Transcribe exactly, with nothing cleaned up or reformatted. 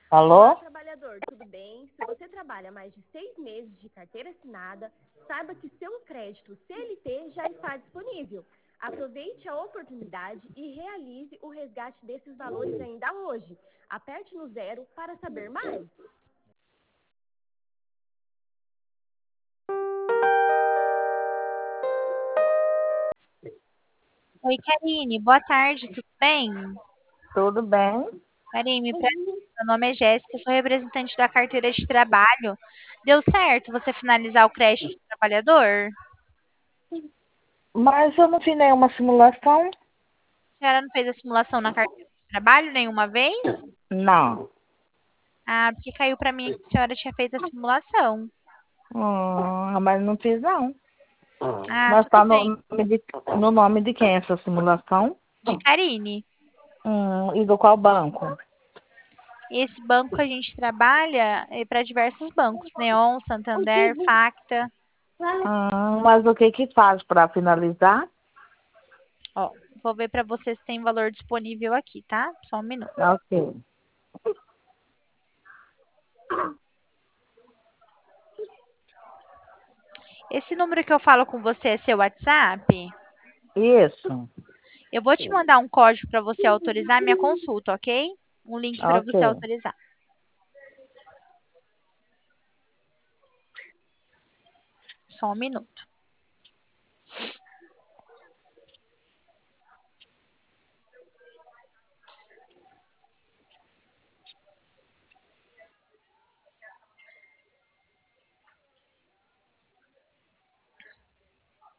Olá, Alô? trabalhador, tudo bem? Se você trabalha mais de seis meses de carteira assinada, saiba que seu crédito C L T já está disponível. Aproveite a oportunidade e realize o resgate desses valores ainda hoje. Aperte no zero para saber mais. Oi, Karine, boa tarde, tudo bem? Tudo bem? Karine, pra... meu nome é Jéssica, sou representante da carteira de trabalho. Deu certo você finalizar o crédito do trabalhador? Mas eu não fiz nenhuma simulação? A senhora não fez a simulação na carteira de trabalho nenhuma vez? Não. Ah, porque caiu pra mim que a senhora tinha feito a simulação. Hum, mas não fiz não. Ah, Mas tudo tá bem. no, nome de- no nome de quem essa simulação? De Karine. Hum, e do qual banco? Esse banco a gente trabalha para diversos bancos, Neon, Santander, Facta. Hum, mas o que que faz para finalizar? Ó, vou ver para você se tem valor disponível aqui, tá? Só um minuto. Ok. Esse número que eu falo com você é seu WhatsApp? Isso. Eu vou te mandar um código para você autorizar minha consulta, ok? Um link para Ok. você autorizar. Só um minuto.